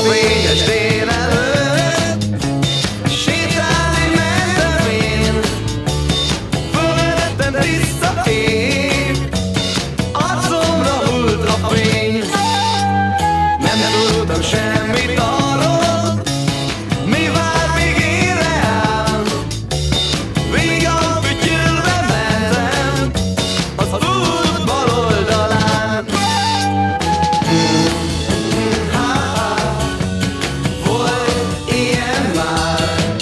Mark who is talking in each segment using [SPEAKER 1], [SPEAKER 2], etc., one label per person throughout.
[SPEAKER 1] napfényes délelőtt, sétálni mentem én, fölöttem tiszta ég, arcomra hult a fény. Nem tudtam semmit arról, mi vár még én reám. Vígan fütyülve mentem az út bal oldalán. Volt ilyen már.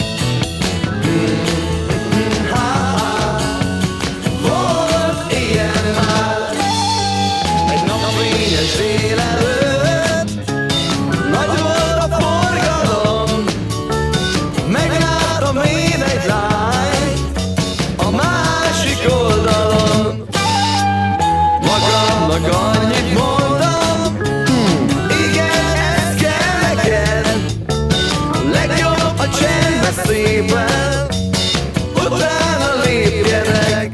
[SPEAKER 1] Volt ilyen már. Egy napfényes délelőtt, nagy volt a forgalom, meglátom én egy lányt a másik oldalon. Magamnak annyit mondtam, igen, ez kell neked, legjobb, ha csendben szépen utána lépjenek.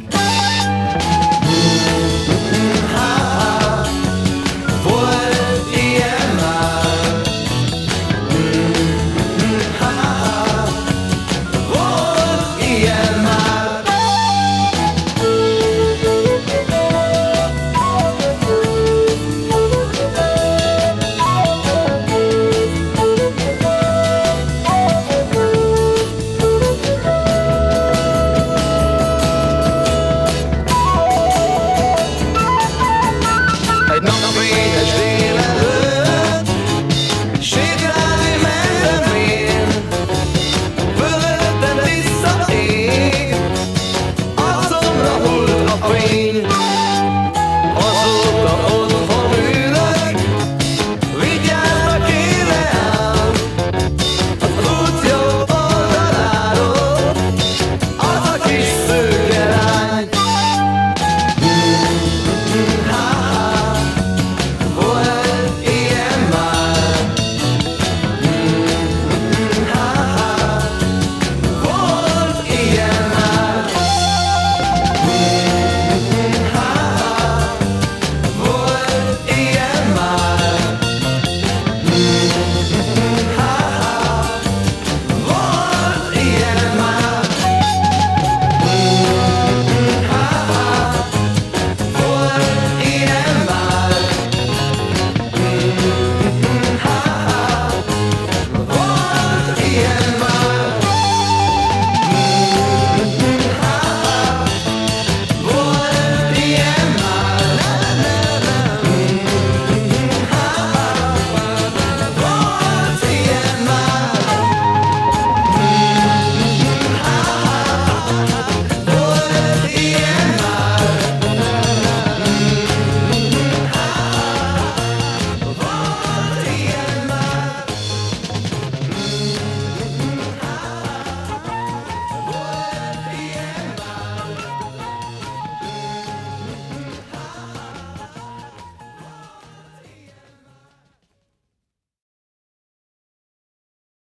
[SPEAKER 1] Volt ilyen már. Volt ilyen már. Egy napfényes